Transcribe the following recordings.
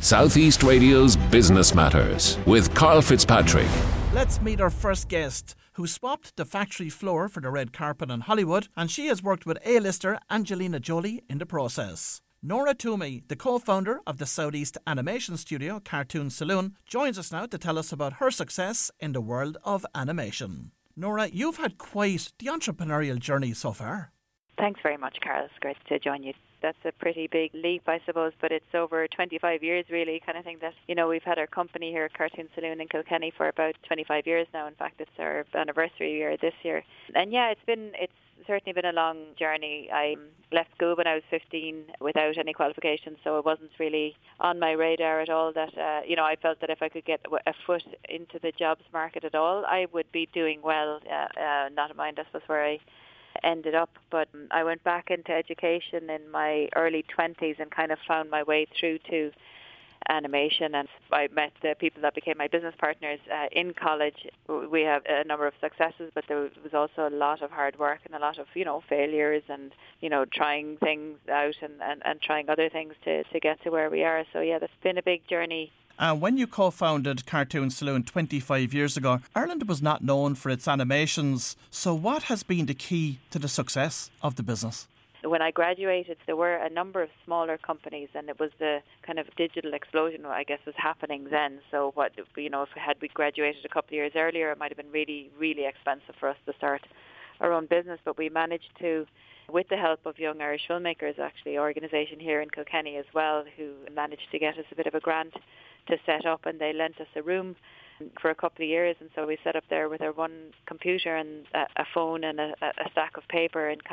Southeast Radio's Business Matters with Carl Fitzpatrick. Let's meet our first guest, who swapped the factory floor for the red carpet in Hollywood, and she has worked with A-lister Angelina Jolie in the process. Nora Twomey, the co-founder of the Southeast animation studio Cartoon Saloon, joins us now to tell us about her success in the world of animation. Nora, you've had quite the entrepreneurial journey so far. Thanks very much, Carl. It's great to join you. That's a pretty big leap, I suppose, but it's over 25 years, really, kind of thing that, we've had our company here at Cartoon Saloon in Kilkenny for about 25 years now. In fact, it's our anniversary year this year. And yeah, it's certainly been a long journey. I left school when I was 15 without any qualifications, so it wasn't really on my radar at all that, I felt that if I could get a foot into the jobs market at all, I would be doing well. Not in mind, I suppose, where I ended up, but I went back into education in my early 20s and kind of found my way through to animation, and I met the people that became my business partners in college. We have a number of successes, but there was also a lot of hard work and a lot of failures and trying things out and trying other things to get to where we are. So yeah, that's been a big journey. When you co-founded Cartoon Saloon 25 years ago, Ireland was not known for its animations. So what has been the key to the success of the business? When I graduated, there were a number of smaller companies, and it was the kind of digital explosion, I guess, was happening then. So if we graduated a couple of years earlier, it might have been really, really expensive for us to start our own business. But we managed to, with the help of Young Irish Filmmakers, actually, organisation here in Kilkenny as well, who managed to get us a bit of a grant to set up, and they lent us a room for a couple of years, and so we set up there with our one computer and a phone and a stack of paper, and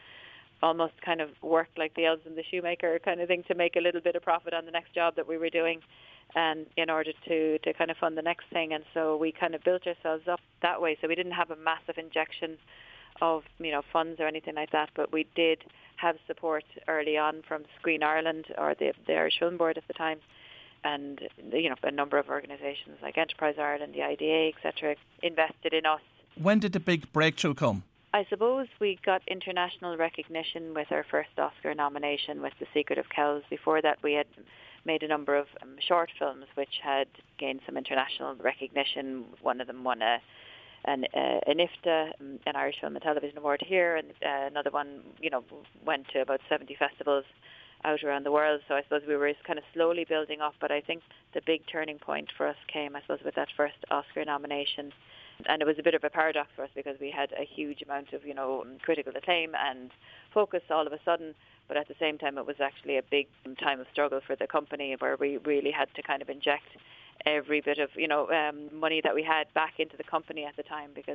almost worked like the elves and the shoemaker kind of thing to make a little bit of profit on the next job that we were doing, and in order to kind of fund the next thing. And so we kind of built ourselves up that way. So we didn't have a massive injection of funds or anything like that, but we did have support early on from Screen Ireland, or the Irish Film Board at the time, and a number of organisations like Enterprise Ireland, the IDA, etc., invested in us. When did the big breakthrough come? I suppose we got international recognition with our first Oscar nomination with The Secret of Kells. Before that, we had made a number of short films which had gained some international recognition. One of them won an IFTA, an Irish Film and Television Award here, and another one, went to about 70 festivals out around the world. So I suppose we were kind of slowly building up, but I think the big turning point for us came, I suppose, with that first Oscar nomination. And it was a bit of a paradox for us because we had a huge amount of, critical acclaim and focus all of a sudden, but at the same time it was actually a big time of struggle for the company, where we really had to kind of inject every bit of, money that we had back into the company at the time, because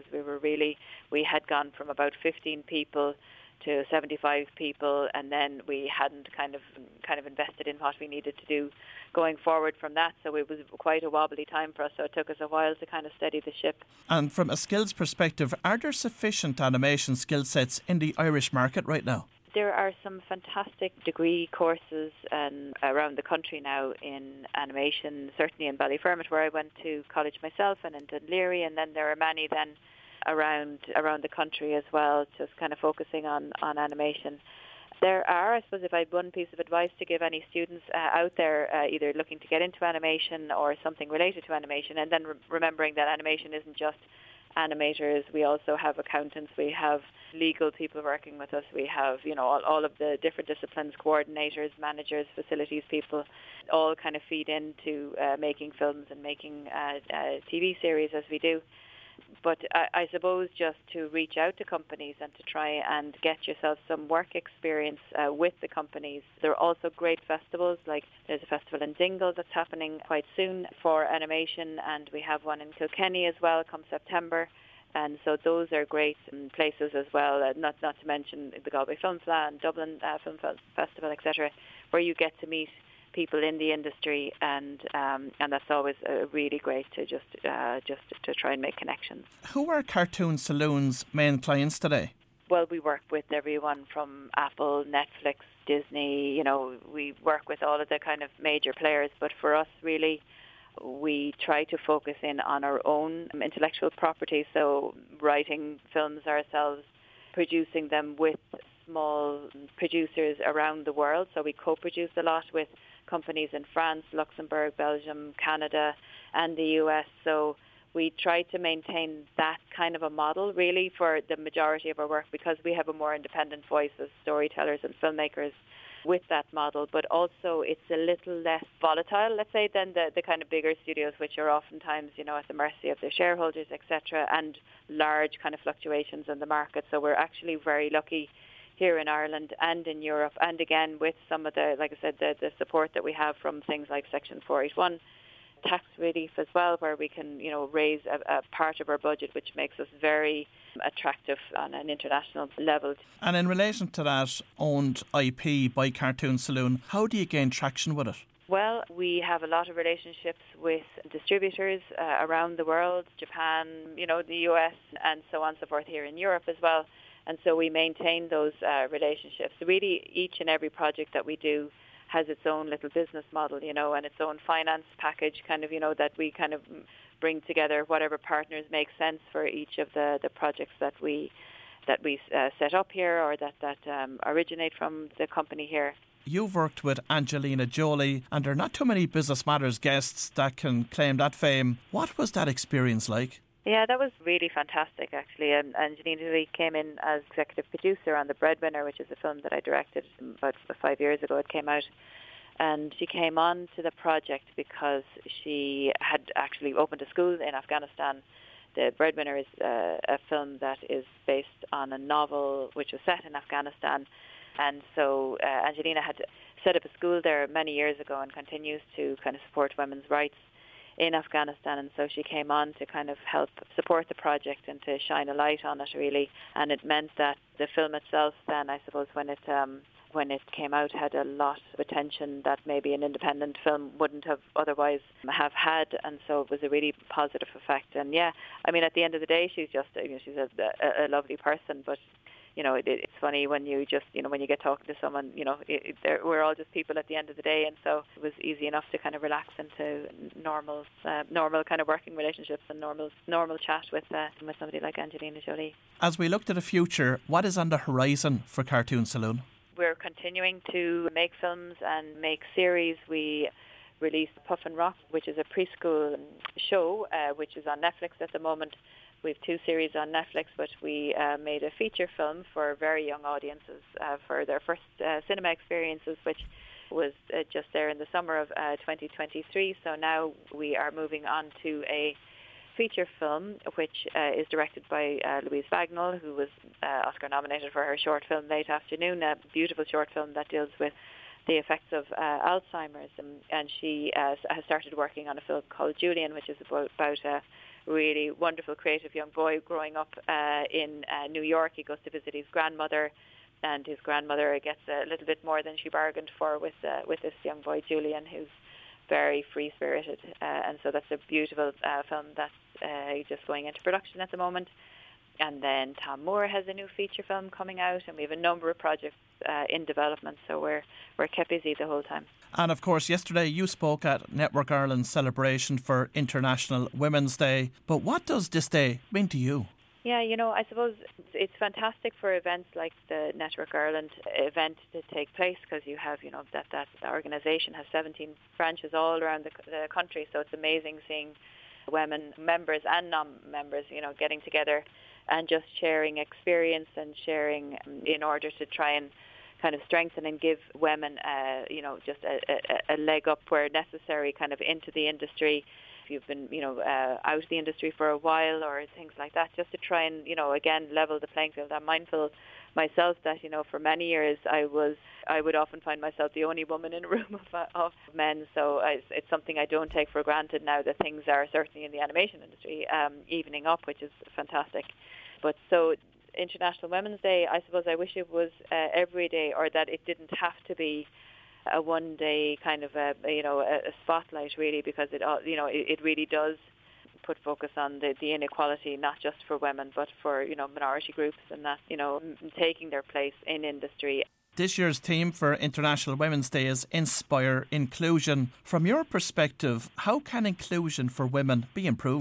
we had gone from about 15 people to 75 people, and then we hadn't kind of invested in what we needed to do going forward from that. So it was quite a wobbly time for us, so it took us a while to kind of steady the ship. And from a skills perspective, are there sufficient animation skill sets in the Irish market right now? There are some fantastic degree courses around the country now in animation, certainly in Ballyfermot, where I went to college myself, and in Dún Laoghaire, and then there are many then around the country as well, just kind of focusing on animation. There are, I suppose, if I had one piece of advice to give any students out there, either looking to get into animation or something related to animation, and then remembering that animation isn't just animators. We also have accountants, we have legal people working with us, we have all of the different disciplines, coordinators, managers, facilities people, all kind of feed into making films and making TV series as we do. But I suppose just to reach out to companies and to try and get yourself some work experience with the companies. There are also great festivals, like there's a festival in Dingle that's happening quite soon for animation, and we have one in Kilkenny as well come September. And so those are great places as well, not to mention the Galway Film Festival and Dublin Film Festival, etc., where you get to meet people in the industry, and that's always really great to just to try and make connections. Who are Cartoon Saloon's main clients today? Well, we work with everyone from Apple, Netflix, Disney. We work with all of the kind of major players, but for us, really, we try to focus in on our own intellectual property, so writing films ourselves, producing them with small producers around the world. So we co-produce a lot with companies in France, Luxembourg, Belgium, Canada, and the US. So we try to maintain that kind of a model really for the majority of our work, because we have a more independent voice as storytellers and filmmakers with that model, but also it's a little less volatile, let's say, than the kind of bigger studios, which are oftentimes, at the mercy of their shareholders, etc., and large kind of fluctuations in the market. So we're actually very lucky here in Ireland and in Europe, and again with some of the, like I said, the support that we have from things like Section 481, tax relief as well, where we can, raise a part of our budget, which makes us very attractive on an international level. And in relation to that owned IP by Cartoon Saloon, how do you gain traction with it? Well, we have a lot of relationships with distributors around the world, Japan, the US, and so on and so forth here in Europe as well. And so we maintain those relationships. Really, each and every project that we do has its own little business model, and its own finance package that we kind of bring together whatever partners make sense for each of the projects that we set up here or that originate from the company here. You've worked with Angelina Jolie, and there are not too many Business Matters guests that can claim that fame. What was that experience like? Yeah, that was really fantastic, actually. And Angelina Jolie came in as executive producer on The Breadwinner, which is a film that I directed about 5 years ago. It came out. And she came on to the project because she had actually opened a school in Afghanistan. The Breadwinner is a film that is based on a novel which was set in Afghanistan. And so Angelina had set up a school there many years ago and continues to kind of support women's rights in Afghanistan, and so she came on to kind of help support the project and to shine a light on it really. And it meant that the film itself then, I suppose, when it came out, had a lot of attention that maybe an independent film wouldn't have otherwise have had, and so it was a really positive effect. And yeah, I mean, at the end of the day, she's just she's a lovely person, but it's funny when you just, when you get talking to someone, we're all just people at the end of the day, and so it was easy enough to kind of relax into normal kind of working relationships and normal chat with somebody like Angelina Jolie. As we look to the future, what is on the horizon for Cartoon Saloon? We're continuing to make films and make series. We released Puff and Rock, which is a preschool show, which is on Netflix at the moment. We have 2 series on Netflix, but we made a feature film for very young audiences for their first cinema experiences, which was just there in the summer of 2023. So now we are moving on to a feature film, which is directed by Louise Bagnall, who was Oscar nominated for her short film Late Afternoon, a beautiful short film that deals with the effects of Alzheimer's. And she has started working on a film called Julian, which is about a really wonderful, creative young boy growing up in New York. He goes to visit his grandmother, and his grandmother gets a little bit more than she bargained for with this young boy, Julian, who's very free-spirited. And so that's a beautiful film that's just going into production at the moment. And then Tom Moore has a new feature film coming out, and we have a number of projects in development, so we're kept busy the whole time. And of course, yesterday you spoke at Network Ireland's celebration for International Women's Day. But what does this day mean to you? Yeah, I suppose it's fantastic for events like the Network Ireland event to take place, because you have, that organisation has 17 branches all around the country, so it's amazing seeing women, members and non-members, getting together and just sharing experience and sharing in order to try and kind of strengthen and give women, just a leg up where necessary, kind of into the industry. If you've been, out of the industry for a while or things like that, just to try and, again, level the playing field. I'm mindful myself that, for many years I would often find myself the only woman in a room of men. So it's something I don't take for granted now that things are, certainly in the animation industry, evening up, which is fantastic. But so International Women's Day, I suppose I wish it was every day, or that it didn't have to be a one-day kind of a spotlight, really, because it really does put focus on the inequality, not just for women, but for, minority groups, and that, taking their place in industry. This year's theme for International Women's Day is Inspire Inclusion. From your perspective, how can inclusion for women be improved?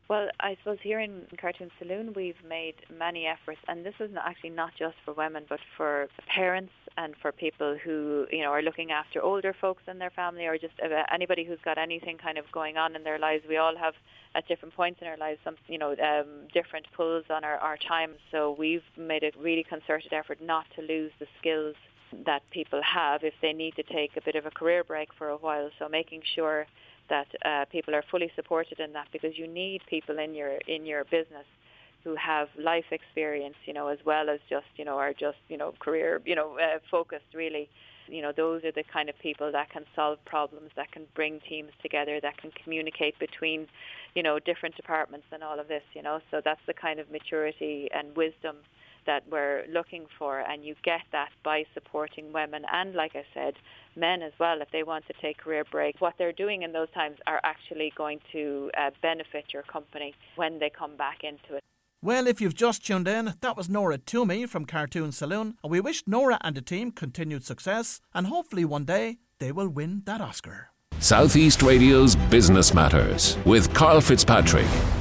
Well, I suppose here in Cartoon Saloon we've made many efforts, and this is actually not just for women, but for parents and for people who, are looking after older folks in their family, or just anybody who's got anything kind of going on in their lives. We all have at different points in our lives some, different pulls on our time. So we've made a really concerted effort not to lose the skills that people have if they need to take a bit of a career break for a while. So making sure that people are fully supported in that, because you need people in your business who have life experience, as well as just, are just, career, focused really. Those are the kind of people that can solve problems, that can bring teams together, that can communicate between, different departments and all of this, So that's the kind of maturity and wisdom that we're looking for, and you get that by supporting women and, like I said, men as well. If they want to take career breaks, what they're doing in those times are actually going to benefit your company when they come back into it. Well, if you've just tuned in, that was Nora Toomey from Cartoon Saloon, and we wish Nora and the team continued success, and hopefully one day they will win that Oscar. Southeast Radio's Business Matters with Carl Fitzpatrick.